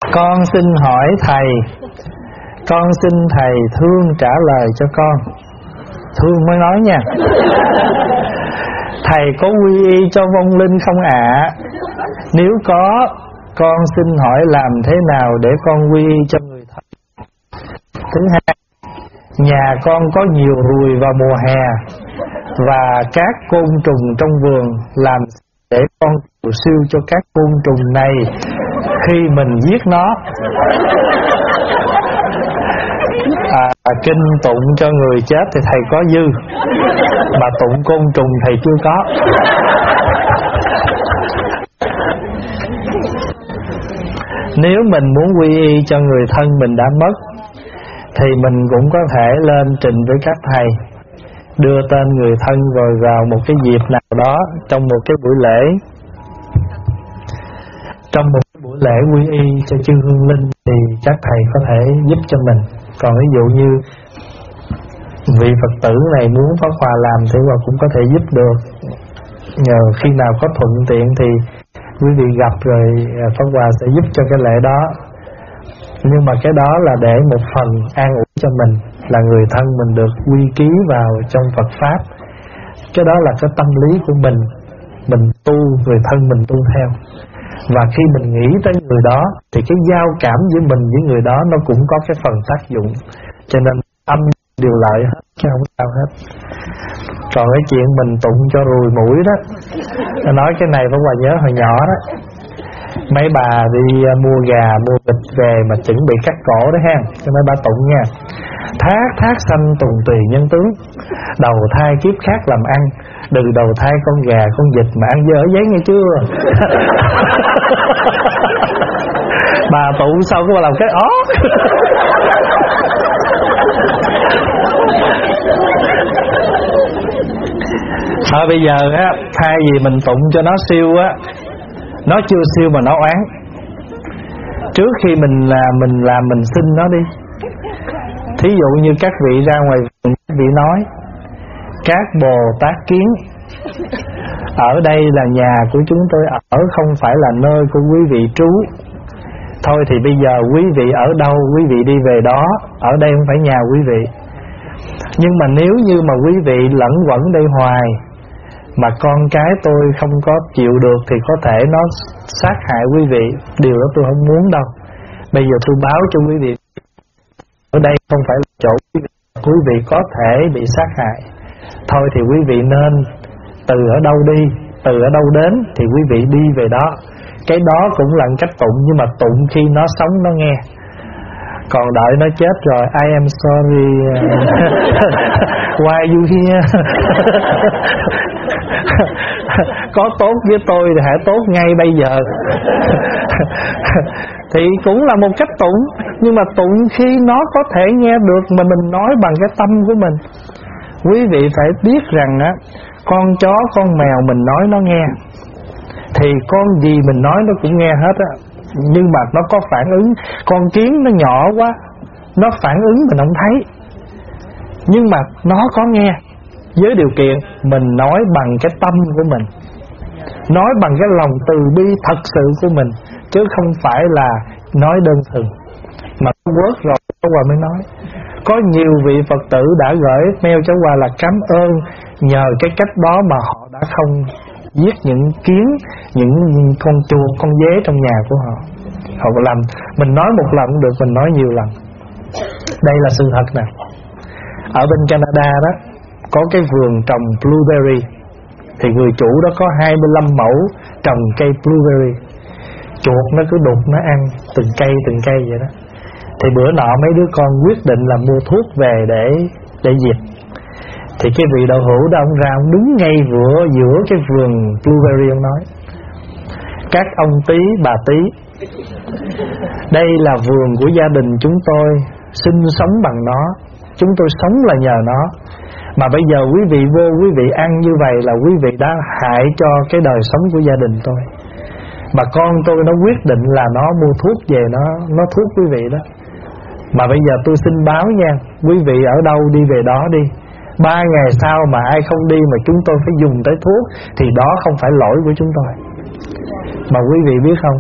Con xin hỏi thầy, con xin thầy thương trả lời cho con. Thương mới nói nha. Thầy có quy y cho vong linh không ạ? Nếu có, con xin hỏi làm thế nào để con quy y cho người thân? Thứ hai, nhà con có nhiều ruồi vào mùa hè và các côn trùng trong vườn, làm để con cầu siêu cho các côn trùng này khi mình giết nó. Kinh tụng cho người chết thì thầy có dư, mà tụng côn trùng thầy chưa có. Nếu mình muốn quy y cho người thân mình đã mất thì mình cũng có thể lên trình với các thầy, đưa tên người thân rồi vào một cái dịp nào đó trong một cái buổi lễ, trong một cái buổi lễ quy y cho chư hương linh, thì các thầy có thể giúp cho mình. Còn ví dụ như vị Phật tử này muốn Pháp Hòa làm thì Hòa cũng có thể giúp được. Nhờ khi nào có thuận tiện thì quý vị gặp rồi Pháp Hòa sẽ giúp cho cái lễ đó. Nhưng mà cái đó là để một phần an ủi cho mình, là người thân mình được quy ký vào trong Phật Pháp. Cái đó là cái tâm lý của mình tu, người thân mình tu theo. Và khi mình nghĩ tới người đó thì cái giao cảm giữa mình với người đó nó cũng có cái phần tác dụng. Cho nên âm điều lợi hết, chứ không sao hết. Còn cái chuyện mình tụng cho ruồi mũi đó, nói cái này phải Hòa nhớ hồi nhỏ đó. Mấy bà đi mua gà, mua vịt về mà chuẩn bị cắt cổ đó ha, cho mấy bà tụng nha. Thác thác sanh tùng tùy nhân tướng, đầu thai kiếp khác làm ăn, đừng đầu thai con gà con vịt mà ăn dở giấy nghe chưa. Bà tụng xong cái bà làm cái ót. Thôi bây giờ á, thay vì mình tụng cho nó siêu á, nó chưa siêu mà nó oán. Trước khi mình xin nó đi. Thí dụ như các vị ra ngoài vườn, các vị nói: các Bồ Tát kiến, ở đây là nhà của chúng tôi ở, không phải là nơi của quý vị trú. Thôi thì bây giờ quý vị ở đâu, quý vị đi về đó, ở đây không phải nhà quý vị. Nhưng mà nếu như mà quý vị lẫn quẩn đây hoài, mà con cái tôi không có chịu được thì có thể nó sát hại quý vị. Điều đó tôi không muốn đâu. Bây giờ tôi báo cho quý vị, ở đây không phải là chỗ quý vị có thể bị sát hại. Thôi thì quý vị nên từ ở đâu đi, từ ở đâu đến thì quý vị đi về đó. Cái đó cũng là cách tụng, nhưng mà tụng khi nó sống nó nghe. Còn đợi nó chết rồi, I am sorry, why you here? Có tốt với tôi thì hãy tốt ngay bây giờ. Thì cũng là một cách tụng, nhưng mà tụng khi nó có thể nghe được mà mình nói bằng cái tâm của mình. Quý vị phải biết rằng á, con chó con mèo mình nói nó nghe, thì con gì mình nói nó cũng nghe hết á. Nhưng mà nó có phản ứng. Con kiến nó nhỏ quá, nó phản ứng mình không thấy, nhưng mà nó có nghe. Với điều kiện mình nói bằng cái tâm của mình, nói bằng cái lòng từ bi thật sự của mình, chứ không phải là nói đơn thuần. Mà nó quớt rồi Cháu Hòa mới nói. Có nhiều vị Phật tử đã gửi mail Cháu Hòa là cảm ơn, nhờ cái cách đó mà họ đã không giết những kiến, những con chuột, con dế trong nhà của họ. Họ làm, mình nói một lần cũng được, mình nói nhiều lần. Đây là sự thật nè. Ở bên Canada đó, có cái vườn trồng blueberry, thì người chủ đó có 25 mẫu trồng cây blueberry. Chuột nó cứ đục nó ăn từng cây vậy đó. Thì bữa nọ mấy đứa con quyết định là mua thuốc về để diệt. Thì cái vị đạo hữu đó, ông ra ông đứng ngay giữa cái vườn blueberry, ông nói: các ông Tí, bà Tí, đây là vườn của gia đình chúng tôi, sinh sống bằng nó, chúng tôi sống là nhờ nó. Mà bây giờ quý vị vô, quý vị ăn như vậy là quý vị đã hại cho cái đời sống của gia đình tôi. Mà con tôi nó quyết định là nó mua thuốc về, nó thuốc quý vị đó. Mà bây giờ tôi xin báo nha, quý vị ở đâu đi về đó đi. 3 ngày sau mà ai không đi mà chúng tôi phải dùng tới thuốc, thì đó không phải lỗi của chúng tôi. Mà quý vị biết không,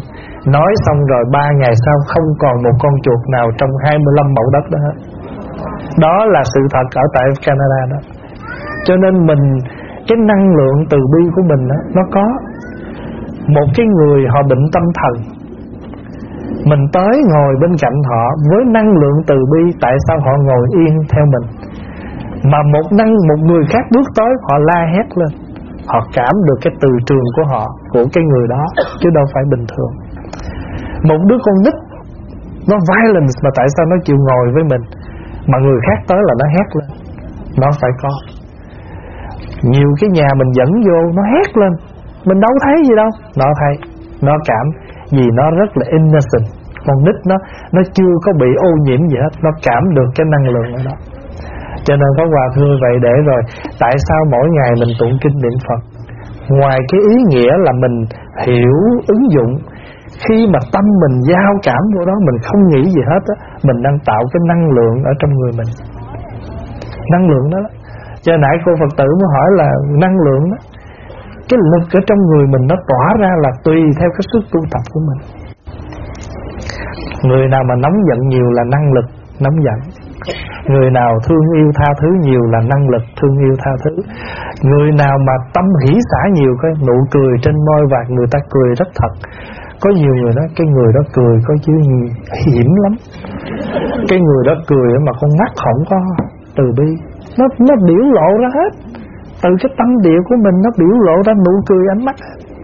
Nói xong rồi 3 ngày sau không còn một con chuột nào trong 25 mẫu đất đó hết. Đó là sự thật ở tại Canada đó. Cho nên mình, cái năng lượng từ bi của mình đó, nó có. Một cái người họ bệnh tâm thần, mình tới ngồi bên cạnh họ với năng lượng từ bi, tại sao họ ngồi yên theo mình? Mà một người khác bước tới, họ la hét lên, họ cảm được cái từ trường của họ, của cái người đó, chứ đâu phải bình thường. Một đứa con nít nó violence mà tại sao nó chịu ngồi với mình, mà người khác tới là nó hét lên? Nó phải có. Nhiều cái nhà mình dẫn vô nó hét lên, mình đâu thấy gì đâu. Nó thấy, nó cảm, vì nó rất là innocent. Con nít nó chưa có bị ô nhiễm gì hết, nó cảm được cái năng lượng ở đó. Cho nên Pháp Hòa thưa vậy để rồi, tại sao mỗi ngày mình tụng kinh niệm Phật? Ngoài cái ý nghĩa là mình hiểu, ứng dụng, khi mà tâm mình giao cảm vô đó, mình không nghĩ gì hết á, mình đang tạo cái năng lượng ở trong người mình. Năng lượng đó. Cho nãy cô Phật tử mới hỏi là năng lượng đó, cái lực ở trong người mình nó tỏa ra là tùy theo cái sức tu tập của mình. Người nào mà nóng giận nhiều là năng lực nóng giận. Người nào thương yêu tha thứ nhiều là năng lực thương yêu tha thứ. Người nào mà tâm hỷ xả nhiều, cái nụ cười trên môi và người ta cười rất thật. Có nhiều người nói cái người đó cười có chứ hiểm lắm. Cái người đó cười mà con mắt không có từ bi, nó biểu lộ ra hết. Từ cái tâm địa của mình nó biểu lộ ra nụ cười ánh mắt.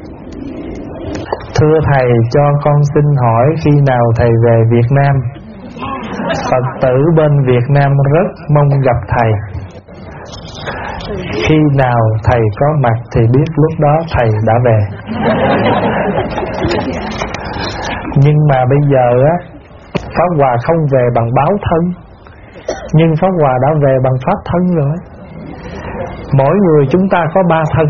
Thưa thầy, cho con xin hỏi khi nào thầy về Việt Nam? Phật tử bên Việt Nam rất mong gặp thầy. Khi nào thầy có mặt thì biết lúc đó thầy đã về. Nhưng mà bây giờ á, Pháp Hòa không về bằng báo thân, nhưng Pháp Hòa đã về bằng pháp thân rồi. Mỗi người chúng ta có 3 thân.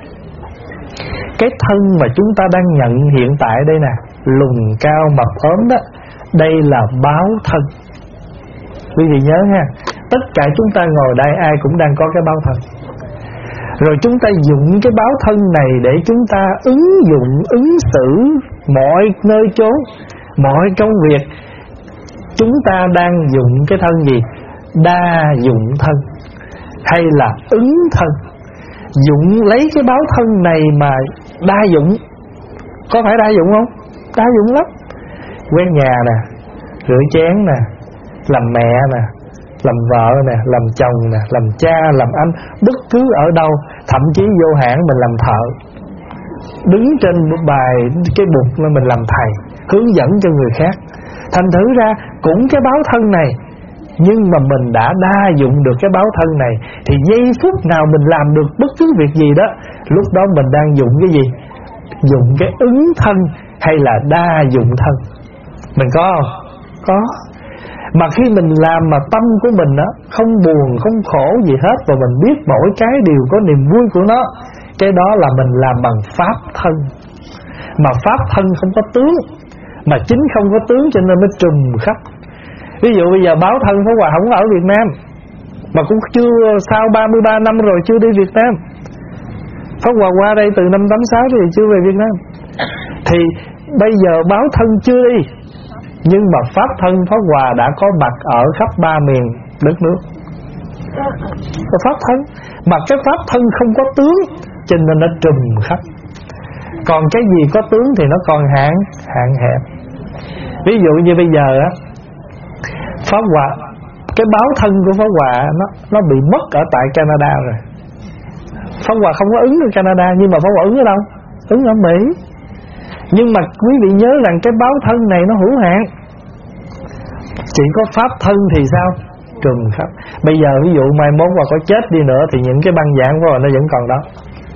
Cái thân mà chúng ta đang nhận hiện tại đây nè, lùn cao mập ốm đó, đây là báo thân. Quý vị nhớ ha, tất cả chúng ta ngồi đây ai cũng đang có cái báo thân. Rồi chúng ta dùng cái báo thân này để chúng ta ứng dụng, ứng xử mọi nơi chốn, mọi công việc. Chúng ta đang dùng cái thân gì? Đa dụng thân hay là ứng thân? Dụng lấy cái báo thân này mà đa dụng. Có phải đa dụng không? Đa dụng lắm. Quét nhà nè, rửa chén nè, làm mẹ nè, làm vợ nè, làm chồng nè, làm cha, làm anh, bất cứ ở đâu. Thậm chí vô hãng mình làm thợ, đứng trên bài cái bục mà mình làm thầy, hướng dẫn cho người khác. Thành thử ra cũng cái báo thân này, nhưng mà mình đã đa dụng được cái báo thân này, thì giây phút nào mình làm được bất cứ việc gì đó, lúc đó mình đang dụng cái gì? Dụng cái ứng thân hay là đa dụng thân? Mình có không? Có. Mà khi mình làm mà tâm của mình đó không buồn, không khổ gì hết, và mình biết mỗi cái đều có niềm vui của nó, cái đó là mình làm bằng pháp thân. Mà pháp thân không có tướng, mà chính không có tướng cho nên mới trùm khắp. Ví dụ bây giờ báo thân Pháp Hòa không ở Việt Nam, mà cũng chưa, sau 33 năm rồi chưa đi Việt Nam. Pháp Hòa qua đây từ năm 86 thì chưa về Việt Nam. Thì bây giờ báo thân chưa đi, nhưng mà pháp thân Pháp Hòa đã có mặt ở khắp 3 miền đất nước. Có pháp thân, mà cái pháp thân không có tướng cho nên nó trùm khắp. Còn cái gì có tướng thì nó còn hạn hẹp. Ví dụ như bây giờ á, Pháp Hòa, cái báo thân của Pháp Hòa nó bị mất ở tại Canada rồi. Pháp Hòa không có ứng ở Canada, nhưng mà Pháp Hòa ứng ở đâu? Ứng ở Mỹ. Nhưng mà quý vị nhớ rằng cái báo thân này nó hữu hạn. Chỉ có pháp thân thì sao? Trùm khắp. Bây giờ ví dụ mai mốt Hòa có chết đi nữa thì những cái băng giảng của Hòa nó vẫn còn đó.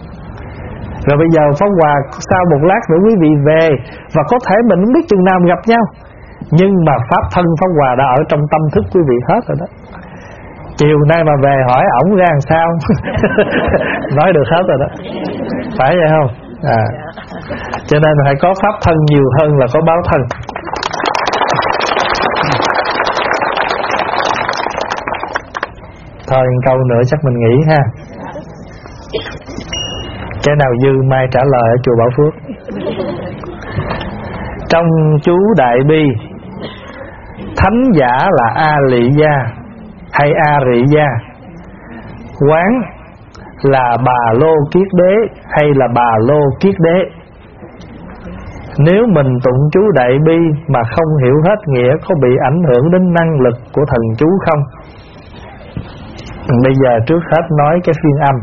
Rồi bây giờ Pháp Hòa sau một lát nữa quý vị về, và có thể mình không biết chừng nào gặp nhau, nhưng mà pháp thân Pháp Hòa đã ở trong tâm thức quý vị hết rồi đó. Chiều nay mà về hỏi ổng ra làm sao nói được hết rồi đó. Phải vậy không? Cho nên phải có pháp thân nhiều hơn là có báo thân. Thôi câu nữa chắc mình nghỉ ha. Cái nào dư mai trả lời ở chùa Bảo Phước. Trong chú Đại Bi, thánh giả là A Lị Gia hay A Rị Gia, quán là Bà Lô Kiết Đế hay là Bà Lô Kiết Đế. Nếu mình tụng chú Đại Bi mà không hiểu hết nghĩa, có bị ảnh hưởng đến năng lực của thần chú không? Bây giờ trước hết nói cái phiên âm.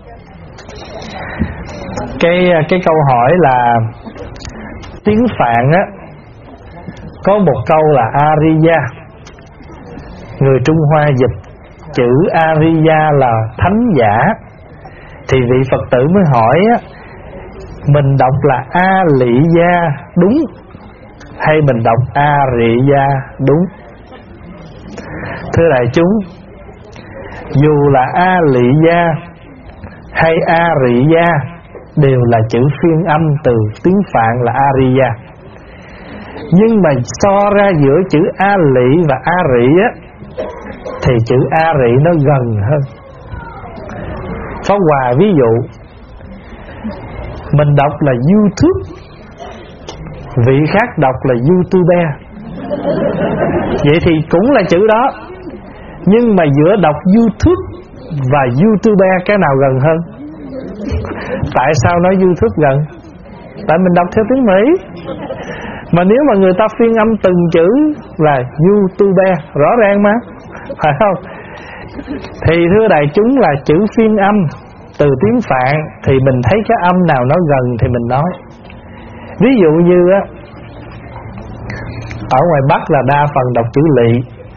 Cái câu hỏi là tiếng Phạn á, có một câu là Ariya. Người Trung Hoa dịch chữ Ariya là thánh giả. Thì vị Phật tử mới hỏi á, mình đọc là A Lị Gia đúng hay mình đọc A Rị Gia đúng? Thưa đại chúng, dù là A Lị Gia hay A Rị Gia đều là chữ phiên âm từ tiếng Phạn là Ariya. Nhưng mà so ra giữa chữ A Lị và A Rị á, thì chữ A Rị nó gần hơn. Pháp Hòa ví dụ, mình đọc là YouTube, vị khác đọc là YouTuber. Vậy thì cũng là chữ đó, nhưng mà giữa đọc YouTube và YouTuber cái nào gần hơn? Tại sao nói YouTube gần? Tại mình đọc theo tiếng Mỹ. Mà nếu mà người ta phiên âm từng chữ là YouTuber, rõ ràng mà, phải không? Thì thưa đại chúng, là chữ phiên âm từ tiếng Phạn thì mình thấy cái âm nào nó gần thì mình nói. Ví dụ như á, ở ngoài Bắc là đa phần đọc chữ lị.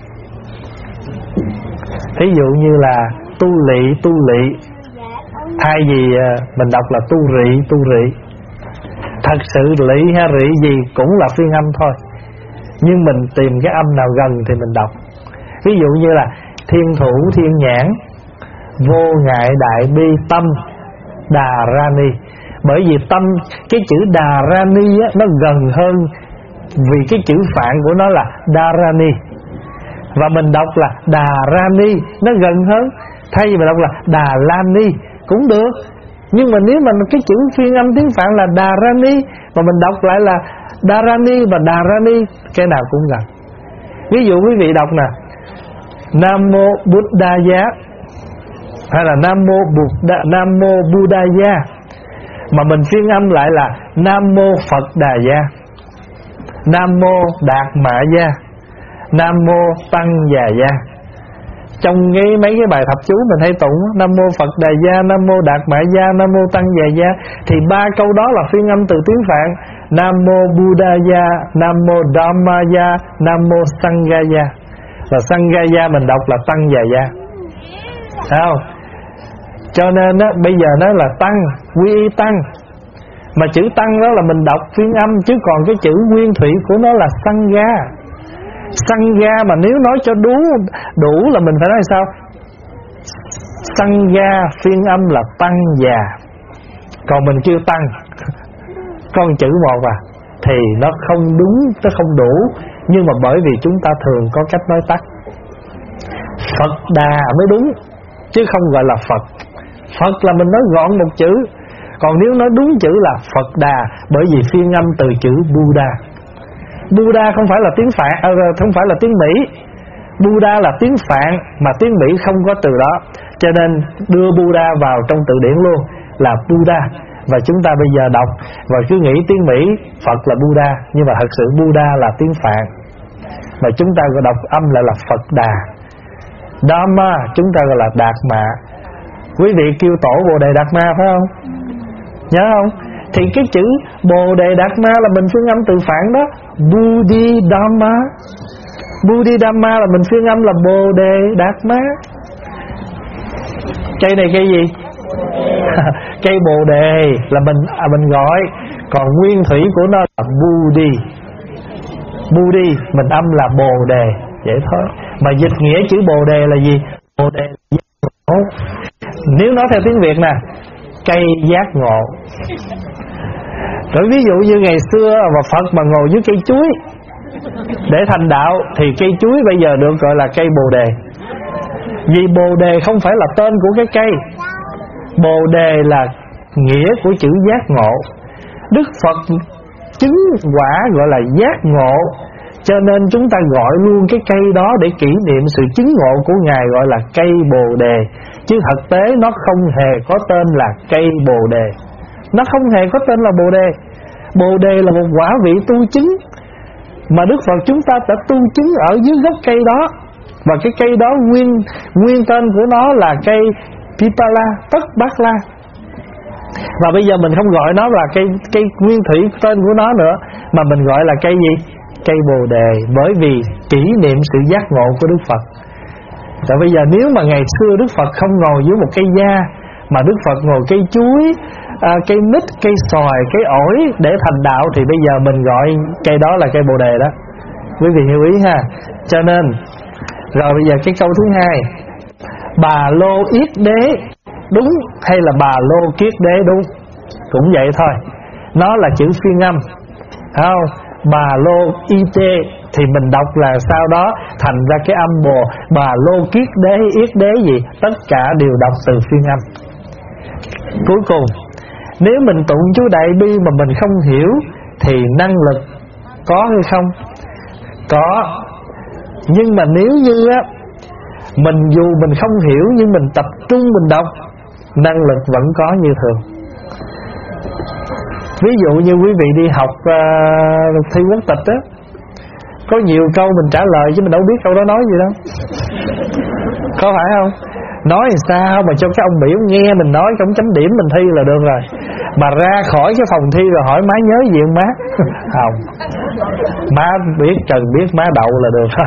Ví dụ như là tu lị, thay vì mình đọc là tu rị. Thật sự lị hay rị gì cũng là phiên âm thôi, nhưng mình tìm cái âm nào gần thì mình đọc. Ví dụ như là thiên thủ thiên nhãn, vô ngại đại bi tâm đà ra ni. Bởi vì tâm, cái chữ đà ra ni á, nó gần hơn, vì cái chữ Phạn của nó là đà ra ni, và mình đọc là đà ra ni, nó gần hơn. Thay vì mình đọc là đà la ni cũng được, nhưng mà nếu mà cái chữ phiên âm tiếng Phạn là đà ra ni mà mình đọc lại là đà ra ni và đà ra ni, cái nào cũng gần. Ví dụ quý vị đọc nè, Nam mô Buddhaya hay là Nam mô Buddhaya, mà mình phiên âm lại là Nam mô Phật Đà Gia, Nam mô Đạt Mạ Gia, Nam mô Tăng Già Gia. Trong mấy cái bài thập chú mình hay tụng Nam mô Phật Đà Gia, Nam mô Đạt Mạ Gia, Nam mô Tăng Già Gia, thì ba câu đó là phiên âm từ tiếng Phạn. Nam mô Buddhaya, Nam mô Dhammaya, Nam mô Sanghaya. Và Sanghaya mình đọc là Tăng Già Gia, thấy không? Cho nên á, bây giờ nó là tăng, quy y tăng. Mà chữ tăng đó là mình đọc phiên âm, chứ còn cái chữ nguyên thủy của nó là Sangha. Sangha mà nếu nói cho đủ là mình phải nói sao? Sangha phiên âm là tăng già. Còn mình kêu tăng con chữ một thì nó không đúng, nó không đủ. Nhưng mà bởi vì chúng ta thường có cách nói tắt. Phật Đà mới đúng, chứ không gọi là Phật. Phật là mình nói gọn một chữ, còn nếu nói đúng chữ là Phật Đà, bởi vì phiên âm từ chữ Buddha. Buddha không phải là tiếng Phạn, không phải là tiếng Mỹ. Buddha là tiếng Phạn mà tiếng Mỹ không có từ đó, cho nên đưa Buddha vào trong từ điển luôn là Buddha. Và chúng ta bây giờ đọc và cứ nghĩ tiếng Mỹ Phật là Buddha, nhưng mà thật sự Buddha là tiếng Phạn, mà chúng ta gọi đọc âm lại là Phật Đà. Dhamma chúng ta gọi là Đạt Mạ. Quý vị kêu tổ Bồ Đề Đạt Ma phải không? Nhớ không? Thì cái chữ Bồ Đề Đạt Ma là mình phiên âm từ Phạn đó, Bodhidhamma. Bodhidhamma là mình phiên âm là Bồ Đề Đạt Ma. Cây này cây gì? Cây Bồ Đề là mình gọi, còn nguyên thủy của nó là Budi. Budi mình âm là Bồ Đề, vậy thôi. Mà dịch nghĩa chữ Bồ Đề là gì? Bồ Đề là giác ngộ. Nếu nói theo tiếng Việt nè, cây giác ngộ. Rồi ví dụ như ngày xưa mà Phật mà ngồi dưới cây chuối để thành đạo, thì cây chuối bây giờ được gọi là cây Bồ Đề. Vì Bồ Đề không phải là tên của cái cây, Bồ Đề là nghĩa của chữ giác ngộ. Đức Phật chứng quả gọi là giác ngộ. Cho nên chúng ta gọi luôn cái cây đó để kỷ niệm sự chứng ngộ của Ngài, gọi là cây Bồ Đề. Chứ thực tế nó không hề có tên là cây Bồ Đề. Nó không hề có tên là Bồ Đề. Bồ Đề là một quả vị tu chứng mà Đức Phật chúng ta đã tu chứng ở dưới gốc cây đó. Và cái cây đó nguyên tên của nó là cây Pipala, Tất Bát La. Và bây giờ mình không gọi nó là cây nguyên thủy tên của nó nữa, mà mình gọi là cây gì? Cây Bồ Đề, bởi vì kỷ niệm sự giác ngộ của Đức Phật. Rồi bây giờ nếu mà ngày xưa Đức Phật không ngồi dưới một cây da, mà Đức Phật ngồi cây chuối, cây mít, cây xoài, cây ổi để thành đạo, thì bây giờ mình gọi cây đó là cây Bồ Đề đó. Quý vị hiểu ý ha. Cho nên rồi bây giờ cái câu thứ hai, Bà Lô Yết Đế đúng hay là Bà Lô Kiết Đế đúng? Cũng vậy thôi. Nó là chữ phiên âm, không? Bà Lô Y Tê thì mình đọc là sau đó thành ra cái âm Bồ. Bà Lô Kiết Đế, Yết Đế gì, tất cả đều đọc từ phiên âm. Cuối cùng, nếu mình tụng chú Đại Bi mà mình không hiểu thì năng lực có hay không? Có. Nhưng mà nếu như á, dù mình không hiểu nhưng mình tập trung mình đọc, năng lực vẫn có như thường. Ví dụ như quý vị đi học thi quốc tịch á, có nhiều câu mình trả lời chứ mình đâu biết câu đó nói gì đâu. Có phải không? Nói sao mà cho cái ông biểu nghe mình nói, ông chấm điểm mình thi là được rồi. Mà ra khỏi cái phòng thi rồi hỏi má nhớ gì không má? Không. Má biết, cần biết má đậu là được thôi.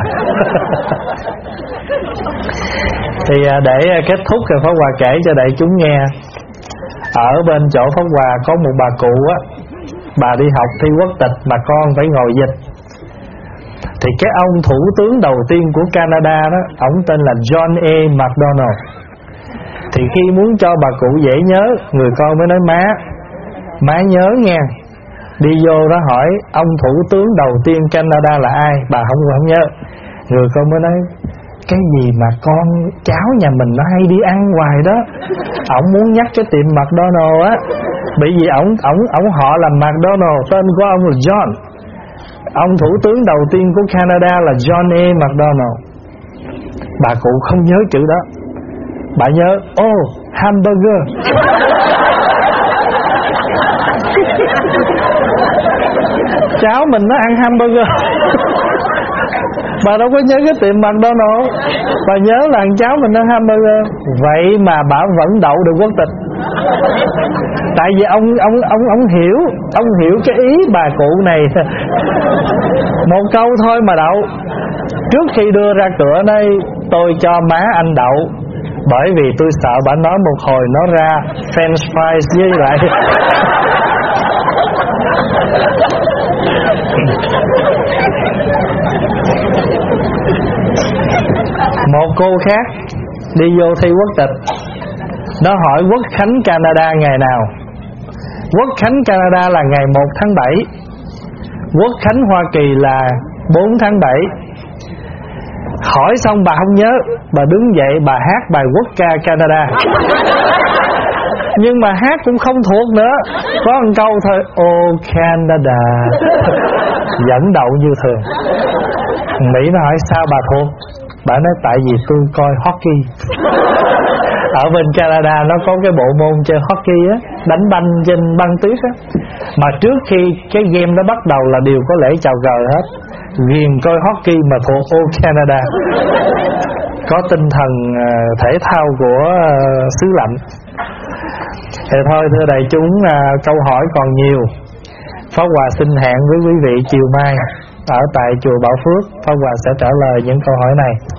Thì để kết thúc rồi Pháp Hòa kể cho đại chúng nghe. Ở bên chỗ Pháp Hòa có một bà cụ á, bà đi học thi quốc tịch mà con phải ngồi dịch. Thì cái ông thủ tướng đầu tiên của Canada đó, ông tên là John A. Macdonald. Thì khi muốn cho bà cụ dễ nhớ, người con mới nói má nhớ nghe. Đi vô đó hỏi ông thủ tướng đầu tiên Canada là ai, bà không nhớ. Người con mới nói cái gì mà con cháu nhà mình nó hay đi ăn hoài đó. Ổng muốn nhắc cái tiệm McDonald á, bởi vì ổng họ là McDonald, tên của ông là John. Ông thủ tướng đầu tiên của Canada là John A. Macdonald. Bà cụ không nhớ chữ đó. Bà nhớ hamburger. Cháu mình nó ăn hamburger. Bà đâu có nhớ cái tiệm McDonald. Bà nhớ là cháu mình ăn hamburger. Vậy mà bà vẫn đậu được quốc tịch. Tại vì ông hiểu cái ý bà cụ này. Một câu thôi mà đậu. Trước khi đưa ra cửa đây, tôi cho má anh đậu, bởi vì tôi sợ bà nói một hồi nó ra French fries với lại một cô khác đi vô thi quốc tịch. Nó hỏi quốc khánh Canada ngày nào. Quốc khánh Canada là ngày 1 tháng 7. Quốc khánh Hoa Kỳ là 4 tháng 7. Hỏi xong bà không nhớ, bà đứng dậy bà hát bài quốc ca Canada. Nhưng mà hát cũng không thuộc nữa, có một câu thôi, Oh Canada. Dẫn đậu như thường. Mỹ nó hỏi sao bà thuộc. Bà nói tại vì tôi coi hockey. Ở bên Canada nó có cái bộ môn chơi hockey á, đánh banh trên băng tuyết á. Mà trước khi cái game đó bắt đầu là đều có lễ chào cờ hết. Ghiền coi hockey mà thuộc Oh Canada. Có tinh thần thể thao của xứ lạnh. Thì thôi thưa đại chúng, câu hỏi còn nhiều. Pháp Hòa xin hẹn với quý vị chiều mai ở tại chùa Bảo Phước. Pháp Hòa sẽ trả lời những câu hỏi này.